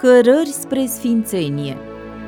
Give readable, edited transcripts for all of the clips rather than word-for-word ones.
Cărări spre sfințenie.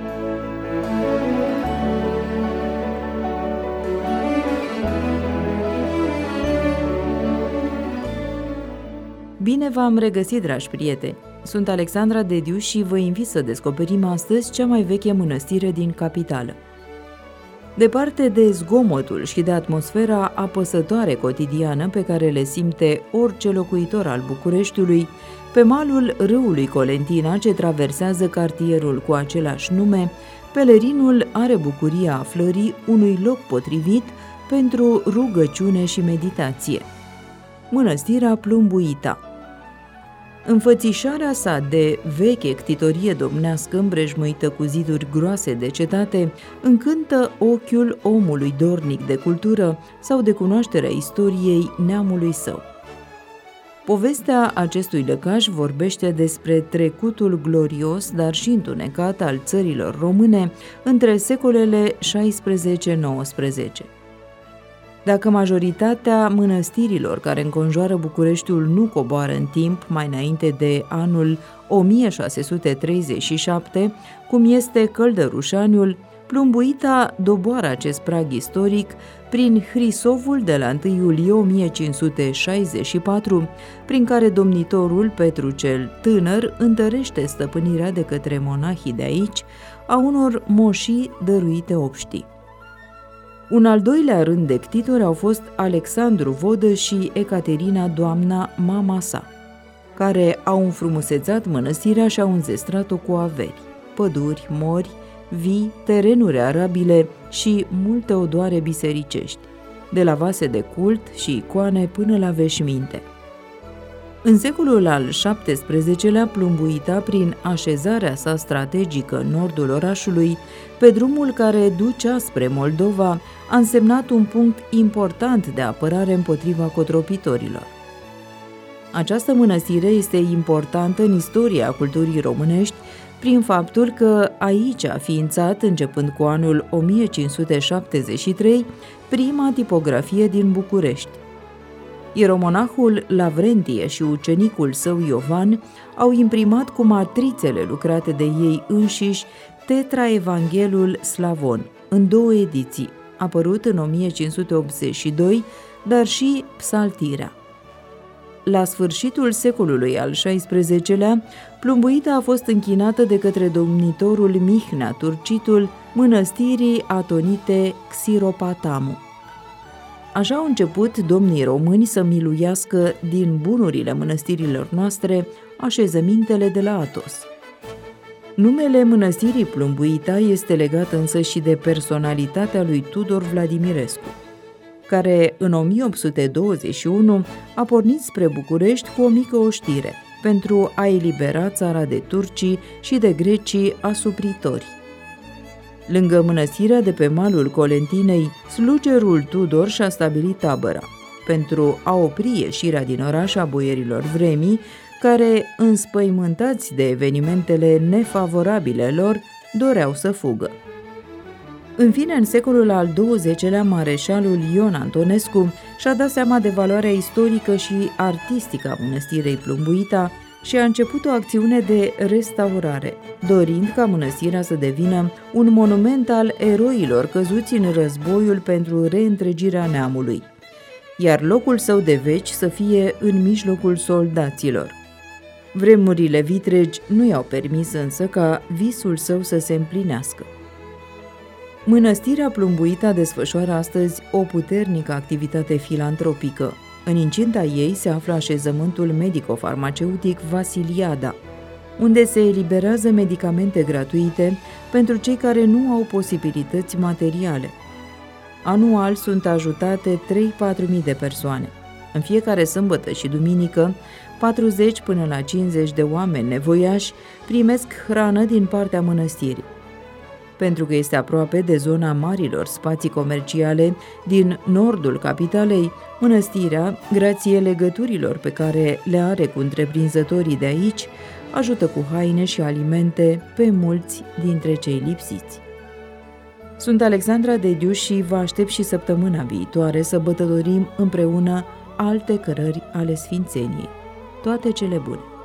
Bine v-am regăsit, dragi prieteni! Sunt Alexandra Dediu și vă invit să descoperim astăzi cea mai veche mănăstire din capitală. Departe de zgomotul și de atmosfera apăsătoare cotidiană pe care le simte orice locuitor al Bucureștiului, pe malul râului Colentina, ce traversează cartierul cu același nume, pelerinul are bucuria aflării unui loc potrivit pentru rugăciune și meditație. Mănăstirea Plumbuita. Înfățișarea sa de veche ctitorie domnească îmbrejmuită cu ziduri groase de cetate încântă ochiul omului dornic de cultură sau de cunoașterea istoriei neamului său. Povestea acestui lăcaș vorbește despre trecutul glorios, dar și întunecat al țărilor române între secolele 16-19. Dacă majoritatea mănăstirilor care înconjoară Bucureștiul nu coboară în timp mai înainte de anul 1637, cum este Căldărușaniul, Plumbuita doboară acest prag istoric prin Hrisovul de la 1 iulie 1564, prin care domnitorul Petru cel Tânăr întărește stăpânirea de către monahii de aici a unor moșii dăruite obștii. Un al doilea rând de ctitori au fost Alexandru Vodă și Ecaterina, doamna, mama sa, care au înfrumusețat mănăstirea și au înzestrat-o cu averi, păduri, mori, vii, terenuri arabile și multe odoare bisericești, de la vase de cult și icoane până la veșminte. În secolul al XVII-lea, Plumbuita, prin așezarea sa strategică în nordul orașului, pe drumul care ducea spre Moldova, a însemnat un punct important de apărare împotriva cotropitorilor. Această mănăstire este importantă în istoria culturii românești prin faptul că aici a ființat, începând cu anul 1573, prima tipografie din București. Ieromonahul Lavrentie și ucenicul său Iovan au imprimat cu matrițele lucrate de ei înșiși Tetraevanghelul Slavon, în 2 ediții, apărut în 1582, dar și Psaltirea. La sfârșitul secolului al XVI-lea, Plumbuita a fost închinată de către domnitorul Mihnea Turcitul mănăstirii atonite Xiropatamu. Așa au început domnii români să miluiască din bunurile mănăstirilor noastre așezămintele de la Atos. Numele mănăstirii Plumbuita este legat însă și de personalitatea lui Tudor Vladimirescu, care în 1821 a pornit spre București cu o mică oștire pentru a elibera țara de turcii și de grecii asupritori. Lângă mănăstirea de pe malul Colentinei, slugerul Tudor și-a stabilit tabăra pentru a opri ieșirea din oraș a boierilor vremii, care, înspăimântați de evenimentele nefavorabile lor, doreau să fugă. În fine, în secolul al XX-lea, mareșalul Ion Antonescu și-a dat seama de valoarea istorică și artistică a mănăstirei Plumbuita și a început o acțiune de restaurare, dorind ca mănăstirea să devină un monument al eroilor căzuți în războiul pentru reîntregirea neamului, iar locul său de veci să fie în mijlocul soldaților. Vremurile vitregi nu i-au permis însă ca visul său să se împlinească. Mănăstirea Plumbuita desfășoară astăzi o puternică activitate filantropică. În incinta ei se află așezământul medico-farmaceutic Vasiliada, unde se eliberează medicamente gratuite pentru cei care nu au posibilități materiale. Anual sunt ajutate 3-4 mii de persoane. În fiecare sâmbătă și duminică, 40 până la 50 de oameni nevoiași primesc hrană din partea mănăstirii. Pentru că este aproape de zona marilor spații comerciale din nordul capitalei, mănăstirea, grație legăturilor pe care le are cu întreprinzătorii de aici, ajută cu haine și alimente pe mulți dintre cei lipsiți. Sunt Alexandra Dediu și vă aștept și săptămâna viitoare să bătătorim împreună alte cărări ale sfințeniei. Toate cele bune!